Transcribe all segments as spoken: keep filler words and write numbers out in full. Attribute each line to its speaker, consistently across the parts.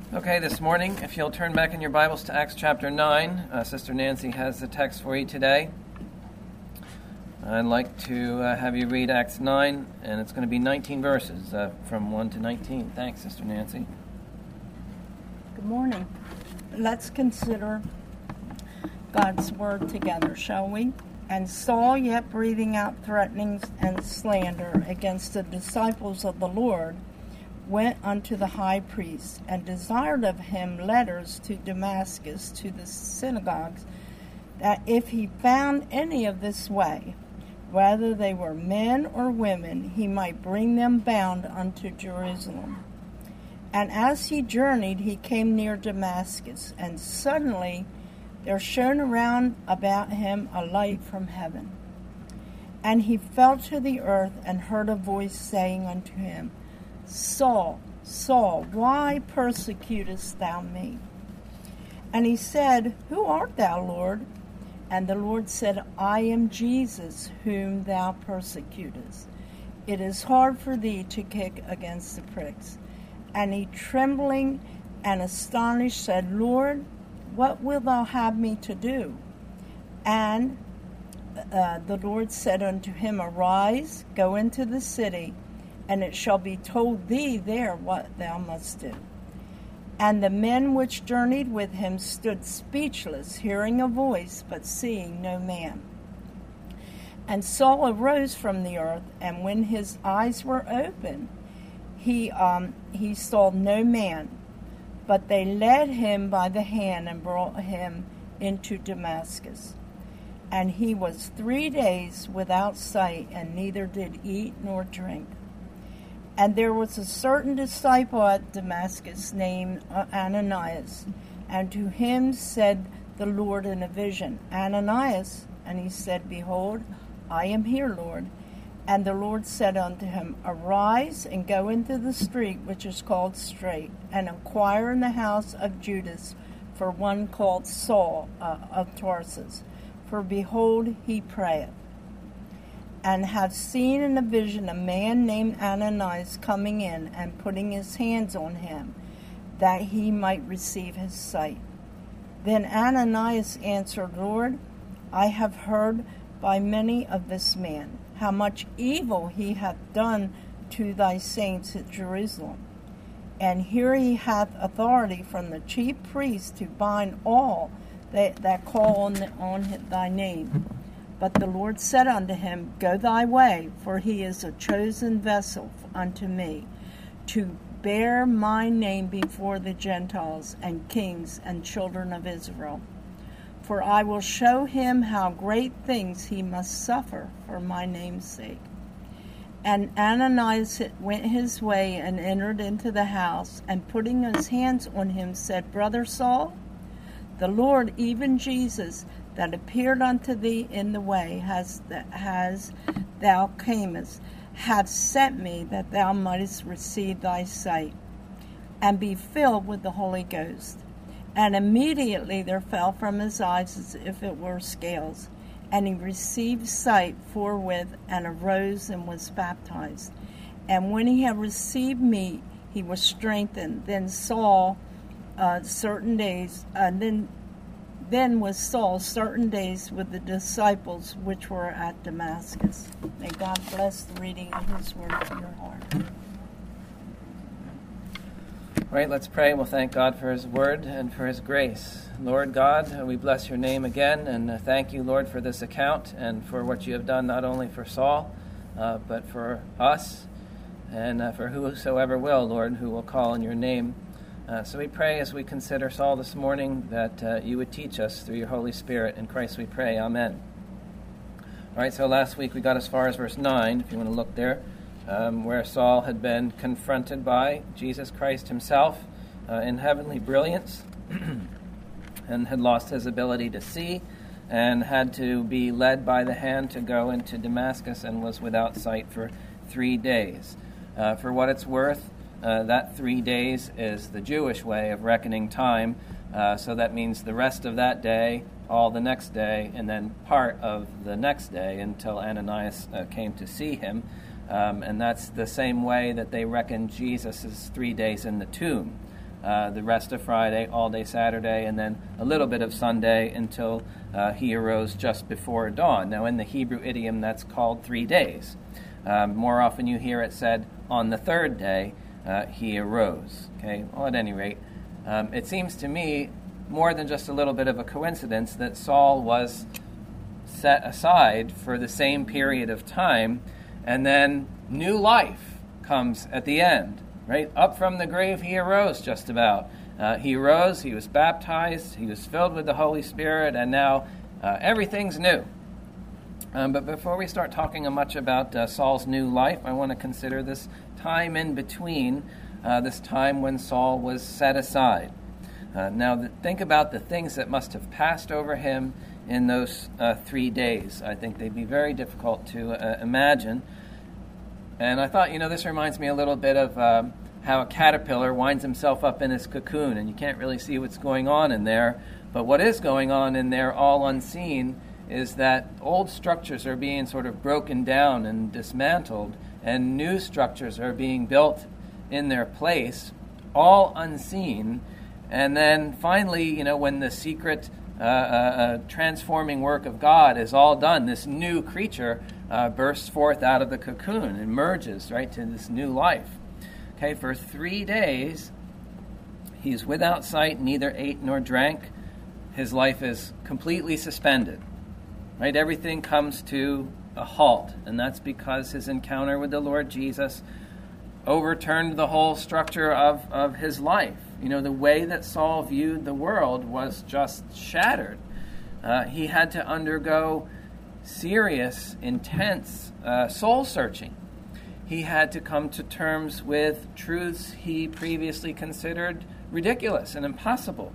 Speaker 1: Okay, this morning, if you'll turn back in your Bibles to Acts chapter nine, uh, Sister Nancy has the text for you today. I'd like to uh, have you read Acts nine, and it's going to be nineteen verses uh, from one to nineteen. Thanks, Sister Nancy.
Speaker 2: Good morning. Let's consider God's word together, shall we? And Saul, yet breathing out threatenings and slander against the disciples of the Lord, went unto the high priest, and desired of him letters to Damascus to the synagogues, that if he found any of this way, whether they were men or women, he might bring them bound unto Jerusalem. And as he journeyed, he came near Damascus, and suddenly there shone around about him a light from heaven. And he fell to the earth, and heard a voice saying unto him, Saul, Saul, why persecutest thou me? And he said, Who art thou, Lord? And the Lord said, I am Jesus, whom thou persecutest. It is hard for thee to kick against the pricks. And he, trembling and astonished, said, Lord, what wilt thou have me to do? And uh, the Lord said unto him, Arise, go into the city, and it shall be told thee there what thou must do. And the men which journeyed with him stood speechless, hearing a voice, but seeing no man. And Saul arose from the earth, and when his eyes were open, he um, he saw no man. But they led him by the hand and brought him into Damascus. And he was three days without sight, and neither did eat nor drink. And there was a certain disciple at Damascus named Ananias, and to him said the Lord in a vision, Ananias. And he said, Behold, I am here, Lord. And the Lord said unto him, Arise and go into the street which is called Straight, and inquire in the house of Judas for one called Saul uh, of Tarsus. For behold, he prayeth. And have seen in a vision a man named Ananias coming in and putting his hands on him, that he might receive his sight. Then Ananias answered, Lord, I have heard by many of this man, how much evil he hath done to thy saints at Jerusalem. And here he hath authority from the chief priests to bind all that, that call on, the, on thy name. But the Lord said unto him, Go thy way, for he is a chosen vessel unto me, to bear my name before the Gentiles and kings and children of Israel. For I will show him how great things he must suffer for my name's sake. And Ananias went his way and entered into the house, and putting his hands on him said, Brother Saul, the Lord, even Jesus, that appeared unto thee in the way, has, has thou camest, hath sent me that thou mightest receive thy sight, and be filled with the Holy Ghost. And immediately there fell from his eyes as if it were scales, and he received sight forthwith, and arose and was baptized. And when he had received meat, he was strengthened. Then Saul, uh, certain days, uh, then Then was Saul certain days with the disciples which were at Damascus. May God bless the reading of his word to your heart.
Speaker 1: All right, let's pray. We'll thank God for his word and for his grace. Lord God, we bless your name again, and thank you, Lord, for this account and for what you have done not only for Saul, uh, but for us and uh, for whosoever will, Lord, who will call on your name. Uh, so we pray as we consider Saul this morning that uh, you would teach us through your Holy Spirit. In Christ we pray. Amen. All right, so last week we got as far as verse nine, if you want to look there, um, where Saul had been confronted by Jesus Christ himself uh, in heavenly brilliance and had lost his ability to see and had to be led by the hand to go into Damascus and was without sight for three days. Uh, for what it's worth, Uh, that three days is the Jewish way of reckoning time, uh, so that means the rest of that day, all the next day, and then part of the next day until Ananias uh, came to see him. Um, and that's the same way that they reckon Jesus' three days in the tomb. uh, the rest of Friday, all day Saturday, and then a little bit of Sunday until uh, he arose just before dawn. Now, in the Hebrew idiom, that's called three days. Um, more often you hear it said, on the third day, uh, he arose. Okay. Well, at any rate, um, it seems to me more than just a little bit of a coincidence that Saul was set aside for the same period of time, and then new life comes at the end, right? Up from the grave he arose just about. Uh, he arose, he was baptized, he was filled with the Holy Spirit, and now uh, everything's new. Um, but before we start talking much about uh, Saul's new life, I want to consider this time in between, uh, this time when Saul was set aside. Uh, now, th- think about the things that must have passed over him in those uh, three days. I think they'd be very difficult to uh, imagine. And I thought, you know, this reminds me a little bit of um, how a caterpillar winds himself up in his cocoon, and you can't really see what's going on in there. But what is going on in there, all unseen, is that old structures are being sort of broken down and dismantled, and new structures are being built in their place, all unseen. And then finally, you know, when the secret uh, uh, uh, transforming work of God is all done, this new creature uh, bursts forth out of the cocoon, emerges, right, to this new life. Okay, for three days, he's without sight, neither ate nor drank. His life is completely suspended. Right, everything comes to a halt, and that's because his encounter with the Lord Jesus overturned the whole structure of, of his life. You know, the way that Saul viewed the world was just shattered. Uh, he had to undergo serious, intense uh, soul-searching. He had to come to terms with truths he previously considered ridiculous and impossible.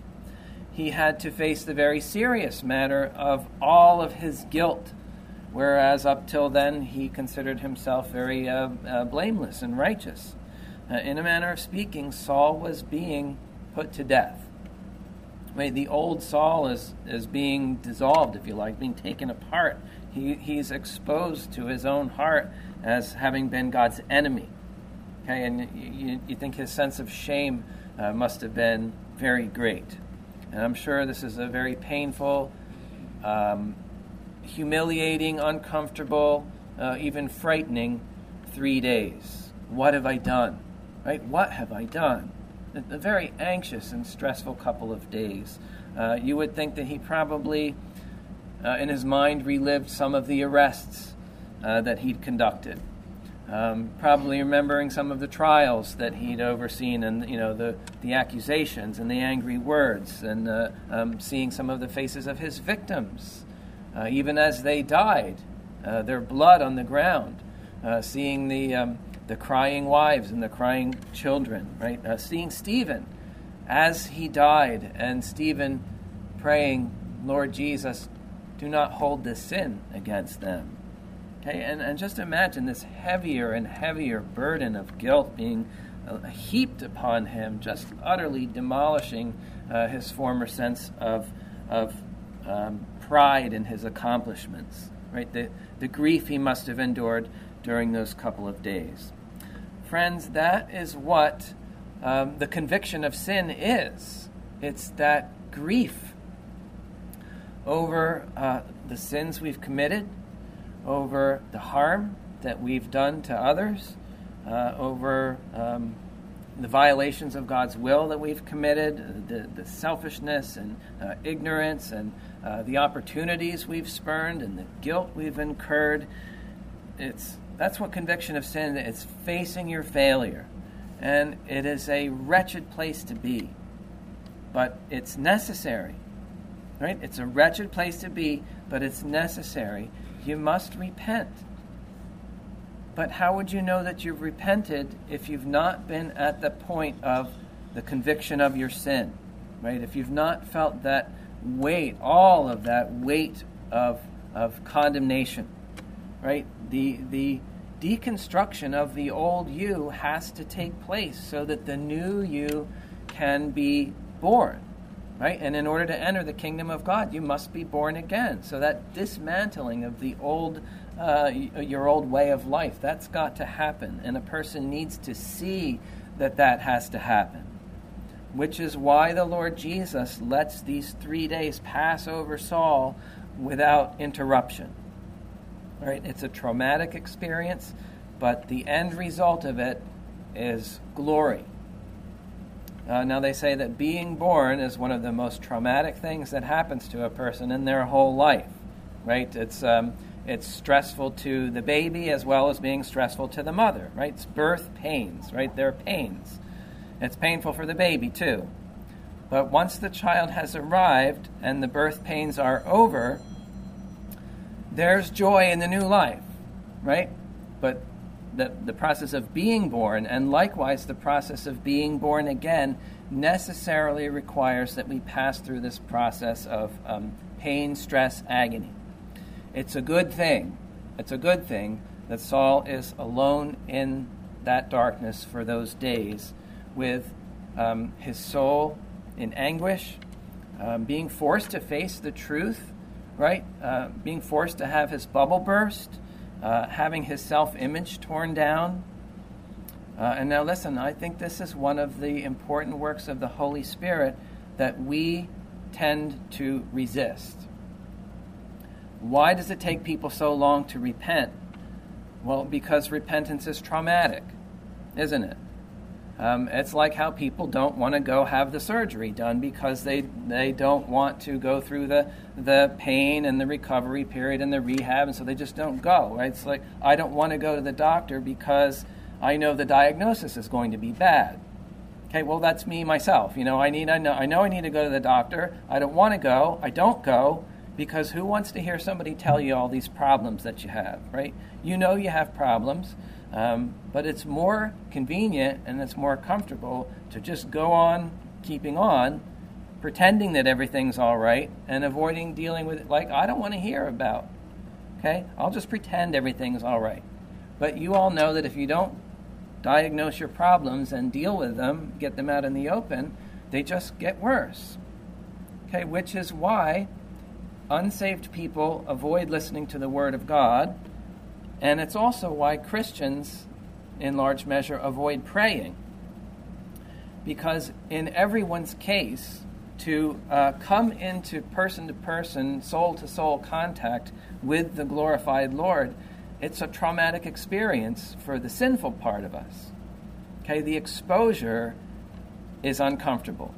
Speaker 1: He had to face the very serious matter of all of his guilt, whereas up till then he considered himself very uh, uh, blameless and righteous. Uh, in a manner of speaking, Saul was being put to death. Right, the old Saul is, is being dissolved, if you like, being taken apart. He, he's exposed to his own heart as having been God's enemy. Okay, and you, you think his sense of shame uh, must have been very great. And I'm sure this is a very painful, um, humiliating, uncomfortable, uh, even frightening three days. What have I done? Right? What have I done? A, a very anxious and stressful couple of days. Uh, you would think that he probably, uh, in his mind, relived some of the arrests uh, that he'd conducted. Um, probably remembering some of the trials that he'd overseen, and you know the, the accusations and the angry words, and uh, um, seeing some of the faces of his victims, uh, even as they died, uh, their blood on the ground, uh, seeing the um, the crying wives and the crying children, right? Uh, seeing Stephen as he died, and Stephen praying, "Lord Jesus, do not hold this sin against them." Okay, and, and just imagine this heavier and heavier burden of guilt being uh, heaped upon him, just utterly demolishing uh, his former sense of of um, pride in his accomplishments. Right, the the grief he must have endured during those couple of days. Friends, that is what um, the conviction of sin is. It's that grief over uh, the sins we've committed, over the harm that we've done to others, uh, over um, the violations of God's will that we've committed, the, the selfishness and uh, ignorance, and uh, the opportunities we've spurned, and the guilt we've incurred. It's that's what conviction of sin is. It's facing your failure, and it is a wretched place to be, but it's necessary. Right? It's a wretched place to be, but it's necessary. You must repent. But how would you know that you've repented if you've not been at the point of the conviction of your sin? Right? If you've not felt that weight, all of that weight of of condemnation. Right? The the deconstruction of the old you has to take place so that the new you can be born. Right? And in order to enter the kingdom of God, you must be born again. So that dismantling of the old, uh, your old way of life, that's got to happen. And a person needs to see that that has to happen. which is why the Lord Jesus lets these three days pass over Saul without interruption. Right? It's a traumatic experience, but the end result of it is glory. Uh, now they say that being born is one of the most traumatic things that happens to a person in their whole life. Right? It's um, it's stressful to the baby as well as being stressful to the mother. Right? It's birth pains. Right? They're pains. It's painful for the baby too. But once the child has arrived and the birth pains are over, there's joy in the new life, right? But the, the process of being born, and likewise the process of being born again, necessarily requires that we pass through this process of um, pain, stress, agony. It's a good thing. It's a good thing that Saul is alone in that darkness for those days, with um, his soul in anguish, um, being forced to face the truth, right? Uh, being forced to have his bubble burst, uh, having his self-image torn down. Uh, and now listen, I think this is one of the important works of the Holy Spirit that we tend to resist. Why does it take people so long to repent? Well, because repentance is traumatic, isn't it? Um, it's like how people don't want to go have the surgery done because they they don't want to go through the the pain and the recovery period and the rehab, and so they just don't go. Right? It's like, I don't want to go to the doctor because I know the diagnosis is going to be bad. Okay, well, that's me myself. You know, I need I know I know I need to go to the doctor. I don't want to go. I don't go because who wants to hear somebody tell you all these problems that you have, right? You know you have problems. Um, but it's more convenient and it's more comfortable to just go on keeping on, pretending that everything's all right and avoiding dealing with it like I don't want to hear about. Okay? I'll just pretend everything's all right. But you all know that if you don't diagnose your problems and deal with them, get them out in the open, they just get worse. Okay? Which is why unsaved people avoid listening to the Word of God. And it's also why Christians, in large measure, avoid praying. Because in everyone's case, to uh, come into person-to-person, soul-to-soul contact with the glorified Lord, it's a traumatic experience for the sinful part of us. Okay, the exposure is uncomfortable.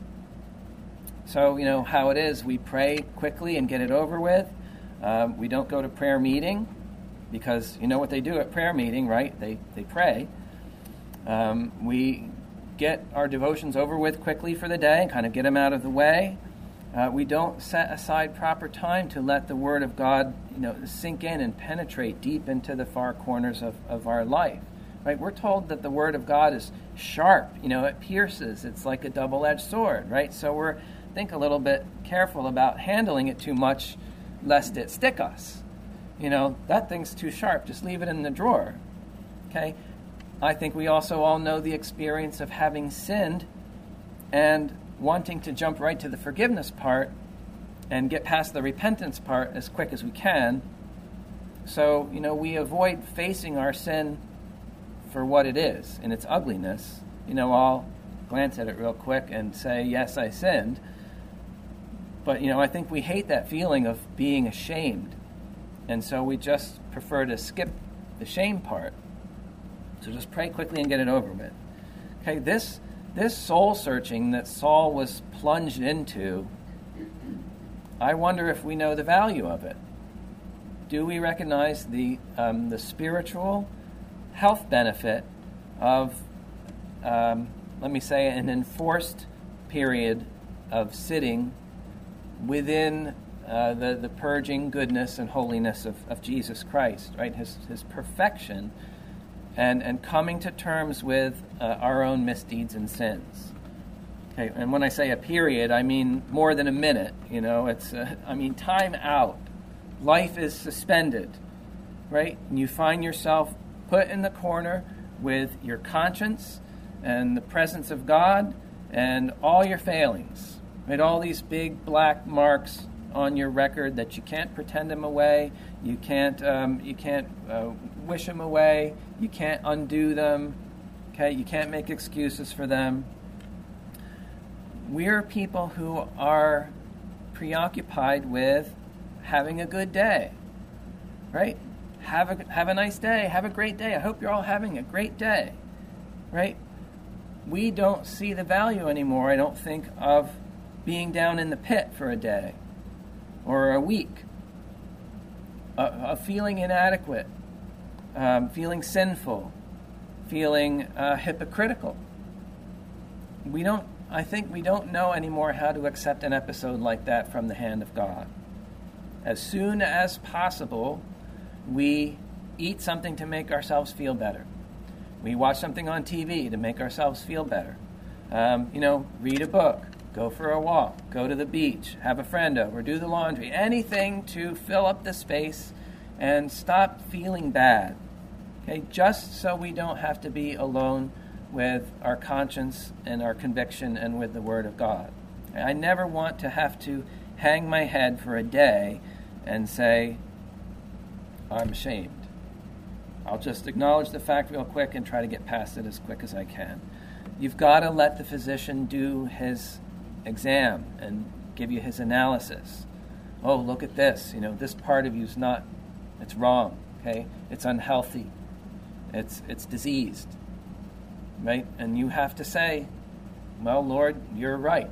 Speaker 1: So, you know, how it is, we pray quickly and get it over with. Um, we don't go to prayer meeting. Because you know what they do at prayer meeting, right? They they pray. Um, we get our devotions over with quickly for the day and kind of get them out of the way. Uh, we don't set aside proper time to let the Word of God, you know, sink in and penetrate deep into the far corners of, of our life. Right? We're told that the Word of God is sharp. You know, it pierces. It's like a double-edged sword, right? So we're think a little bit careful about handling it too much, lest it stick us. You know, that thing's too sharp. Just leave it in the drawer. Okay? I think we also all know the experience of having sinned and wanting to jump right to the forgiveness part and get past the repentance part as quick as we can. So, you know, we avoid facing our sin for what it is in its ugliness. You know, I'll glance at it real quick and say, yes, I sinned. But, you know, I think we hate that feeling of being ashamed. And so we just prefer to skip the shame part. So just pray quickly and get it over with. Okay, this this soul searching that Saul was plunged into, I wonder if we know the value of it. Do we recognize the um, the spiritual health benefit of, um, let me say, an enforced period of sitting within Uh, the, the purging goodness and holiness of, of Jesus Christ, right? His his perfection, and, and coming to terms with uh, our own misdeeds and sins. Okay, and when I say a period, I mean more than a minute. You know, it's uh, I mean time out. Life is suspended, right? And you find yourself put in the corner with your conscience and the presence of God and all your failings, right? All these big black marks on your record that you can't pretend them away, you can't um, you can't uh, wish them away, you can't undo them, okay? You can't make excuses for them. we're people who are preoccupied with having a good day, right? Have a, have a nice day. Have a great day. I hope you're all having a great day, right? We don't see the value anymore, I don't think, of being down in the pit for a day or a week, uh, of feeling inadequate, um, feeling sinful, feeling uh, hypocritical. We don't, I think we don't know anymore how to accept an episode like that from the hand of God. As soon as possible, we eat something to make ourselves feel better. We watch something on T V to make ourselves feel better. Um, you know, read a book, go for a walk, go to the beach, have a friend over, do the laundry, anything to fill up the space and stop feeling bad. Okay, just so we don't have to be alone with our conscience and our conviction and with the Word of God. I never want to have to hang my head for a day and say, I'm ashamed. I'll just acknowledge the fact real quick and try to get past it as quick as I can. You've got to let the physician do his exam and give you his analysis. Oh, look at this. You know, this part of you is not, it's wrong, okay? It's unhealthy. It's it's diseased, right? And you have to say, well, Lord, you're right.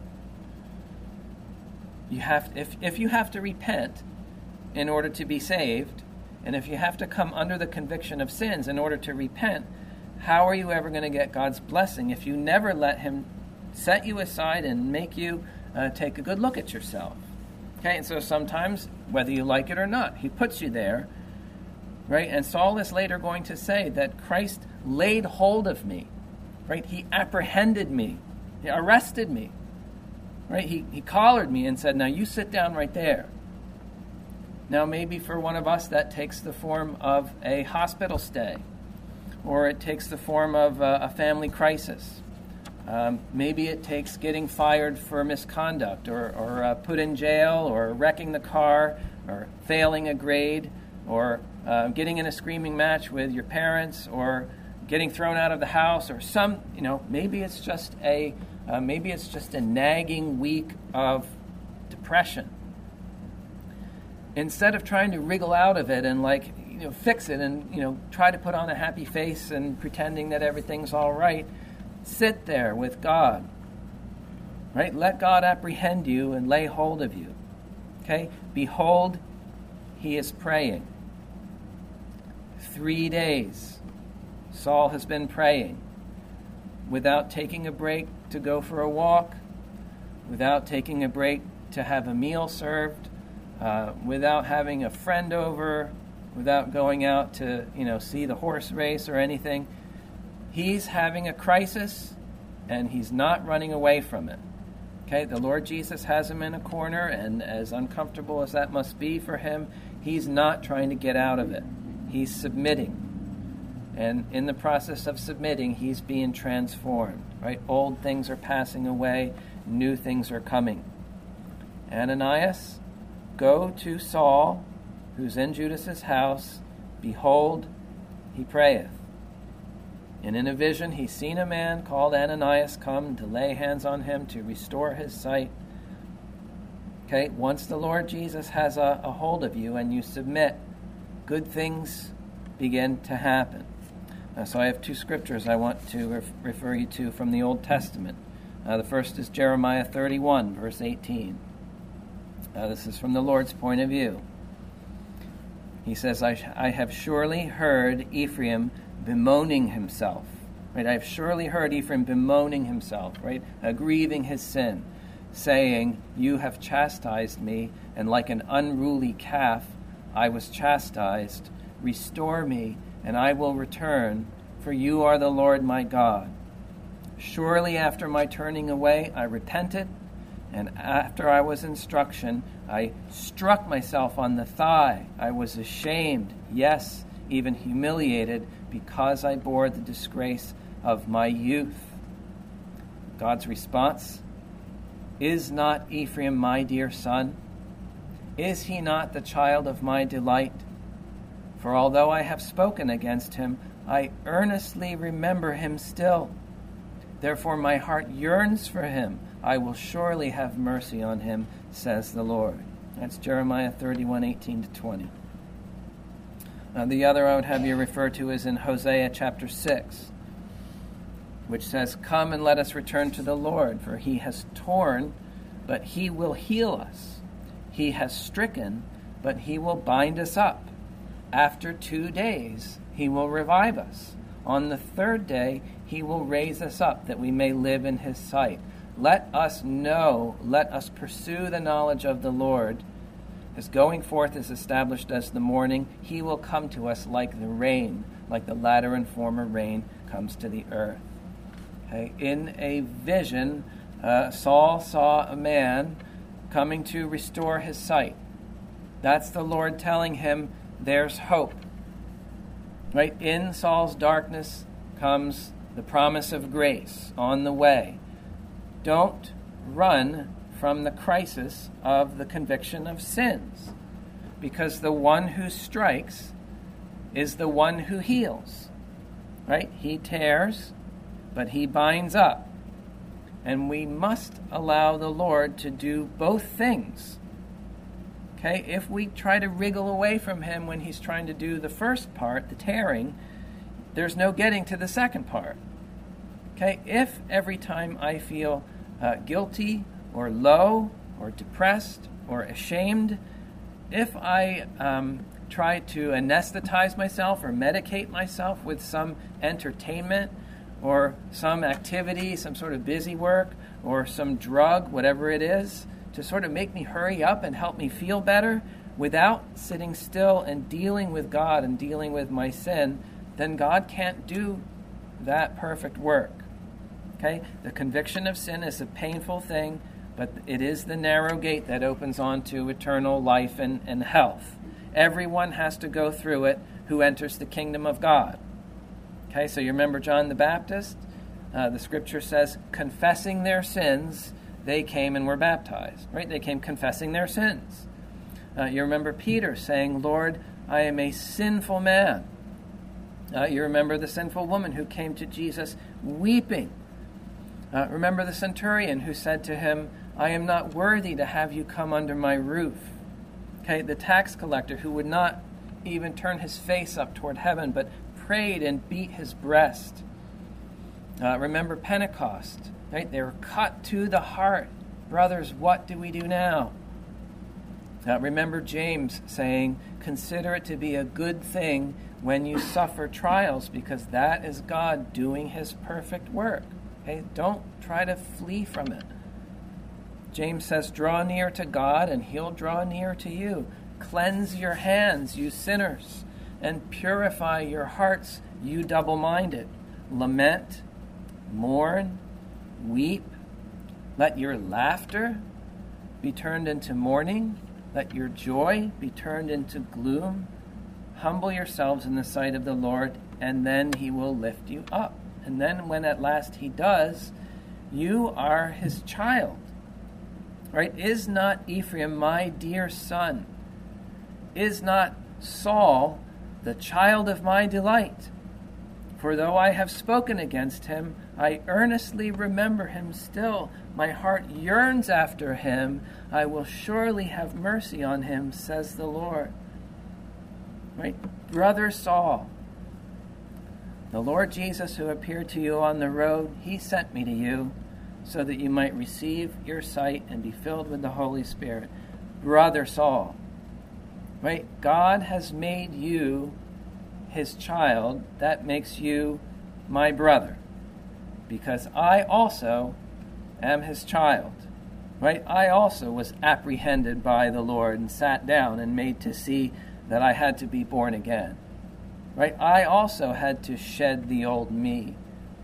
Speaker 1: You have, if if you have to repent in order to be saved, and if you have to come under the conviction of sins in order to repent, how are you ever going to get God's blessing if you never let him set you aside and make you uh, take a good look at yourself? Okay, and so sometimes, whether you like it or not, he puts you there, right? And Saul is later going to say that Christ laid hold of me, right? He apprehended me, he arrested me, right? He, he collared me and said, now you sit down right there. Now, maybe for one of us, that takes the form of a hospital stay, or it takes the form of a, a family crisis. Um, maybe it takes getting fired for misconduct, or, or uh, put in jail, or wrecking the car, or failing a grade, or uh, getting in a screaming match with your parents, or getting thrown out of the house, or some, you know, maybe it's just a, uh, maybe it's just a nagging week of depression. Instead of trying to wriggle out of it and, like, you know, fix it and, you know, try to put on a happy face and pretending that everything's all right, sit there with God, right? Let God apprehend you and lay hold of you, okay? Behold, he is praying. Three days, Saul has been praying without taking a break to go for a walk, without taking a break to have a meal served, Uh, without having a friend over, without going out to, you know, see the horse race or anything. He's having a crisis, and he's not running away from it. Okay, the Lord Jesus has him in a corner, and as uncomfortable as that must be for him, he's not trying to get out of it. He's submitting. And in the process of submitting, he's being transformed, right? Old things are passing away, new things are coming. Ananias, go to Saul, who's in Judas's house. Behold, he prayeth. And in a vision, he's seen a man called Ananias come to lay hands on him to restore his sight. Okay, once the Lord Jesus has a, a hold of you and you submit, good things begin to happen. Uh, so I have two scriptures I want to ref- refer you to from the Old Testament. Uh, the first is Jeremiah thirty-one, verse eighteen. Uh, this is from the Lord's point of view. He says, I, I have surely heard Ephraim bemoaning himself. Right? I have surely heard Ephraim bemoaning himself, right? Uh, grieving his sin, saying, you have chastised me, and like an unruly calf I was chastised. Restore me, and I will return, for you are the Lord my God. Surely after my turning away I repented, and after I was instruction, I struck myself on the thigh. I was ashamed, yes, even humiliated, because I bore the disgrace of my youth. God's response, is not Ephraim my dear son? Is he not the child of my delight? For although I have spoken against him, I earnestly remember him still. Therefore my heart yearns for him. I will surely have mercy on him, says the Lord. That's Jeremiah thirty-one, eighteen to twenty. Uh, the other I would have you refer to is in Hosea chapter six, which says, "Come and let us return to the Lord, for he has torn, but he will heal us. He has stricken, but he will bind us up. After two days he will revive us. On the third day he will raise us up, that we may live in his sight. Let us know, let us pursue the knowledge of the Lord. His going forth is established as the morning. He will come to us like the rain, like the latter and former rain comes to the earth." Okay? In a vision, uh, Saul saw a man coming to restore his sight. That's the Lord telling him there's hope. Right? In Saul's darkness comes the promise of grace on the way. Don't run from the crisis of the conviction of sins, because the one who strikes is the one who heals. Right? He tears, but he binds up. And we must allow the Lord to do both things. Okay? If we try to wriggle away from him when he's trying to do the first part, the tearing, there's no getting to the second part. Okay? If every time I feel uh, guilty or low or depressed or ashamed, if I um, try to anesthetize myself or medicate myself with some entertainment or some activity, some sort of busy work, or some drug, whatever it is, to sort of make me hurry up and help me feel better, without sitting still and dealing with God and dealing with my sin, then God can't do that perfect work. Okay? The conviction of sin is a painful thing, but it is the narrow gate that opens onto eternal life and, and health. Everyone has to go through it who enters the kingdom of God. Okay, so you remember John the Baptist? Uh, the scripture says, confessing their sins, they came and were baptized. Right? They came confessing their sins. Uh, you remember Peter saying, "Lord, I am a sinful man." Uh, you remember the sinful woman who came to Jesus weeping. Uh, remember the centurion who said to him, "I am not worthy to have you come under my roof." Okay, the tax collector who would not even turn his face up toward heaven, but prayed and beat his breast. Uh, remember Pentecost, right? They were cut to the heart. Brothers, what do we do now? Uh, remember James saying, "Consider it to be a good thing when you suffer trials, because that is God doing his perfect work." Okay? Don't try to flee from it. James says, "Draw near to God, and he'll draw near to you. Cleanse your hands, you sinners, and purify your hearts, you double-minded. Lament, mourn, weep. Let your laughter be turned into mourning. Let your joy be turned into gloom. Humble yourselves in the sight of the Lord, and then he will lift you up." And then when at last he does, you are his child. Right? "Is not Ephraim my dear son? Is not Saul the child of my delight? For though I have spoken against him, I earnestly remember him still. My heart yearns after him. I will surely have mercy on him, says the Lord." Right? Brother Saul, the Lord Jesus who appeared to you on the road, he sent me to you so that you might receive your sight and be filled with the Holy Spirit. Brother Saul, right? God has made you his child. That makes you my brother, because I also am his child, right? I also was apprehended by the Lord and sat down and made to see that I had to be born again, right? I also had to shed the old me.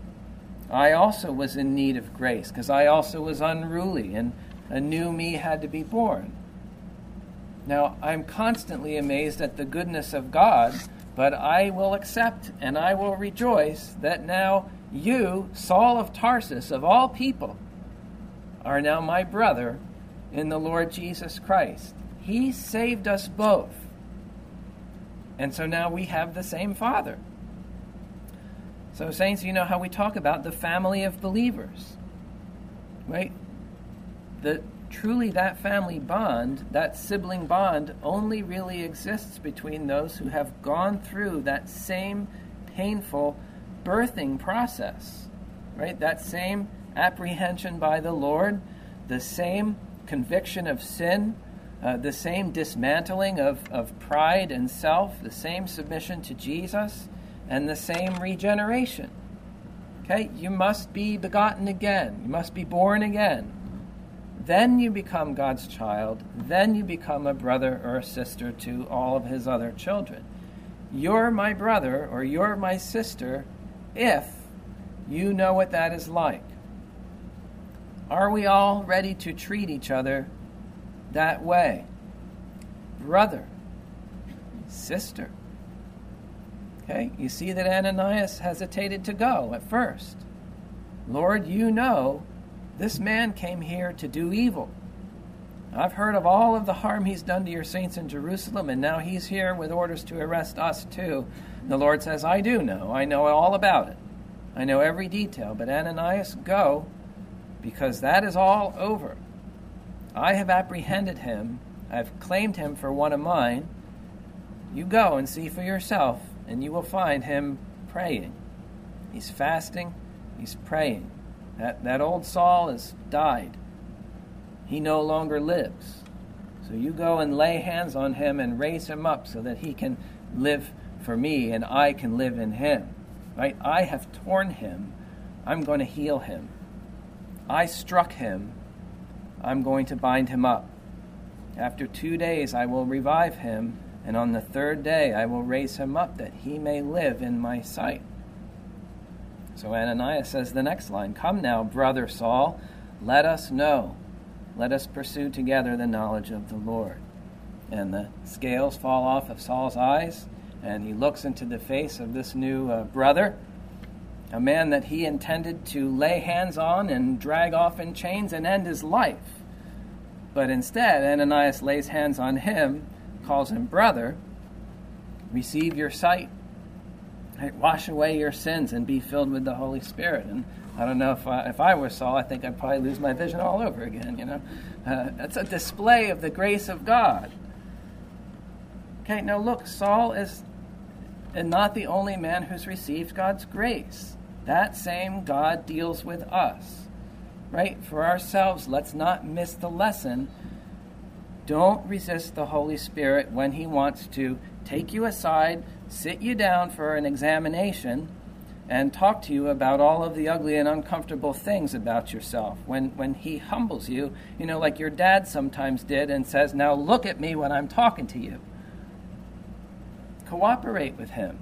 Speaker 1: I also was in need of grace, because I also was unruly, and a new me had to be born. Now, I'm constantly amazed at the goodness of God, but I will accept and I will rejoice that now you, Saul of Tarsus, of all people, are now my brother in the Lord Jesus Christ. He saved us both. And so now we have the same Father. So, saints, you know how we talk about the family of believers, right? The, truly, that family bond, that sibling bond, only really exists between those who have gone through that same painful birthing process, right? That same apprehension by the Lord, the same conviction of sin, uh, the same dismantling of, of pride and self, the same submission to Jesus, and the same regeneration. Okay? You must be begotten again. You must be born again. Then you become God's child. Then you become a brother or a sister to all of his other children. You're my brother or you're my sister if you know what that is like. Are we all ready to treat each other that way? Brother, sister. Okay, you see that Ananias hesitated to go at first. Lord, you know this man came here to do evil. I've heard of all of the harm he's done to your saints in Jerusalem, and now he's here with orders to arrest us too. The Lord says, I do know. I know all about it. I know every detail. But Ananias, go, because that is all over. I have apprehended him. I've claimed him for one of mine. You go and see for yourself, and you will find him praying. He's fasting. He's praying. That, that old Saul has died. He no longer lives. So you go and lay hands on him and raise him up so that he can live for me and I can live in him. Right? I have torn him. I'm going to heal him. I struck him. I'm going to bind him up. After two days I will revive him, and on the third day I will raise him up that he may live in my sight. So Ananias says the next line, come now, brother Saul, let us know. Let us pursue together the knowledge of the Lord. And the scales fall off of Saul's eyes, and he looks into the face of this new uh, brother, a man that he intended to lay hands on and drag off in chains and end his life. But instead, Ananias lays hands on him, calls him brother, receive your sight, right? Wash away your sins and be filled with the Holy Spirit. And I don't know if I, if I were Saul, I think I'd probably lose my vision all over again, you know. Uh, that's a display of the grace of God. Okay, now look, Saul is and not the only man who's received God's grace. That same God deals with us, right? For ourselves, let's not miss the lesson. Don't resist the Holy Spirit when he wants to take you aside, sit you down for an examination, and talk to you about all of the ugly and uncomfortable things about yourself. When when he humbles you, you know, like your dad sometimes did, and says, now look at me when I'm talking to you. Cooperate with him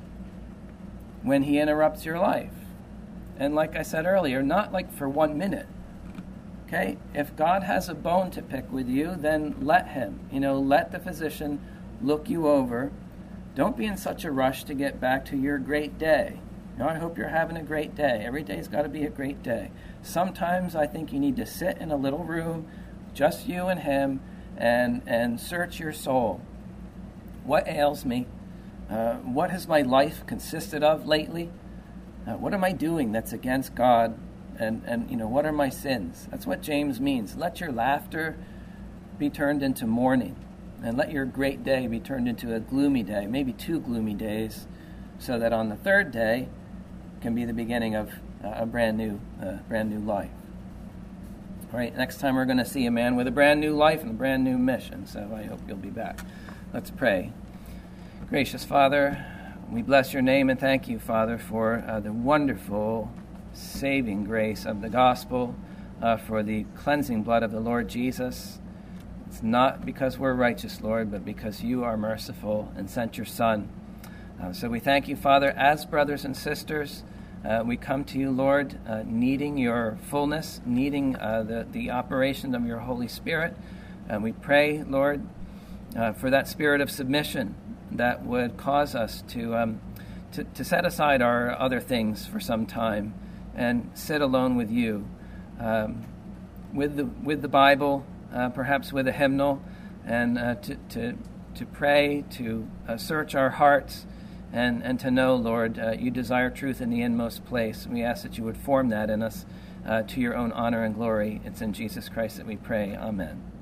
Speaker 1: when he interrupts your life. And like I said earlier, not like for one minute. Okay? If God has a bone to pick with you, then let him. You know, let the physician look you over. Don't be in such a rush to get back to your great day. You know, I hope you're having a great day. Every day's got to be a great day. Sometimes I think you need to sit in a little room, just you and him, and, and search your soul. What ails me? Uh, what has my life consisted of lately? Uh, what am I doing that's against God? And, and, you know, what are my sins? That's what James means. Let your laughter be turned into mourning. And let your great day be turned into a gloomy day, maybe two gloomy days, so that on the third day can be the beginning of uh, a brand new, uh, brand new life. All right, next time we're going to see a man with a brand new life and a brand new mission, so I hope you'll be back. Let's pray. Gracious Father, we bless your name and thank you, Father, for uh, the wonderful saving grace of the gospel, uh, for the cleansing blood of the Lord Jesus. It's not because we're righteous, Lord, but because you are merciful and sent your Son. Uh, so we thank you, Father, as brothers and sisters. Uh, we come to you, Lord, uh, needing your fullness, needing uh, the, the operation of your Holy Spirit. And we pray, Lord, uh, for that spirit of submission that would cause us to, um, to to set aside our other things for some time and sit alone with you, um, with the with the Bible, uh, perhaps with a hymnal, and uh, to, to to pray, to uh, search our hearts, and, and to know, Lord, uh, you desire truth in the inmost place. We ask that you would form that in us uh, to your own honor and glory. It's in Jesus Christ that we pray. Amen.